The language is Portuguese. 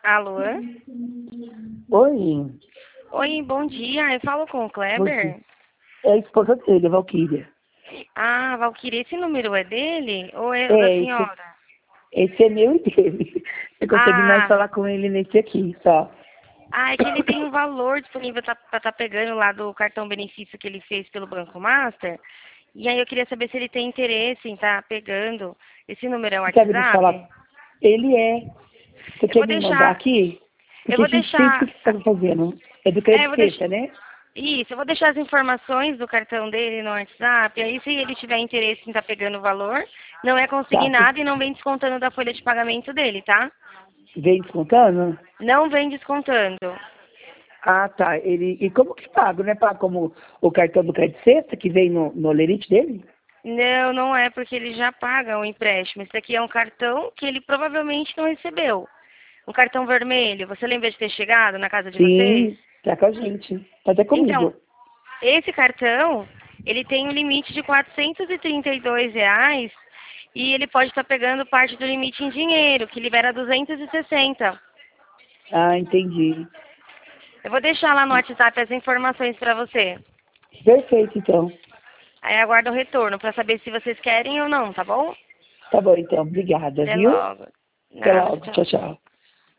Alô? Oi, Oi, bom dia. Eu falo com o bom Kleber? dia. É a esposa dele, a Valquíria. Ah, Valquíria, esse número é dele ou é o da Esse, senhora? esse é meu e dele. Eu consegui mais Ah, falar com ele nesse aqui, só. é que ele tem um valor disponível para estar pegando lá do cartão benefício que ele fez pelo Banco Master. E aí eu queria saber se ele tem interesse em estar pegando. Esse número é o Você sabe me falar? WhatsApp? Ele é. Você Eu quer vou me mandar deixar, aqui? eu Porque vou que que deixar, você está fazendo? É do eu crédito vou deixar, sexta, né? isso, eu vou deixar as informações do cartão dele no WhatsApp. Aí se ele tiver interesse em estar pegando o valor, não é Tá. consignado e não vem descontando da folha de pagamento dele, tá? Vem descontando? Não vem descontando. Ah, tá. E como que paga? Não é pago como o cartão do crédito sexta que vem no lerite dele? Não, não é porque ele já paga o empréstimo. Esse daqui é um cartão que ele provavelmente não recebeu. Um cartão vermelho. Você lembra de ter chegado na casa de vocês? Sim, tá com a gente. Tá até Então, comigo. esse cartão, ele tem um limite de R$ 432 e ele pode estar pegando parte do limite em dinheiro, que libera 260. Ah, entendi. Eu vou deixar lá no WhatsApp as informações para você. Perfeito, então. Aí aguardo o retorno para saber se vocês querem ou não, tá bom? Tá bom, então. Obrigada, Até viu? logo. Até Nada, logo. tchau. Tchau, tchau.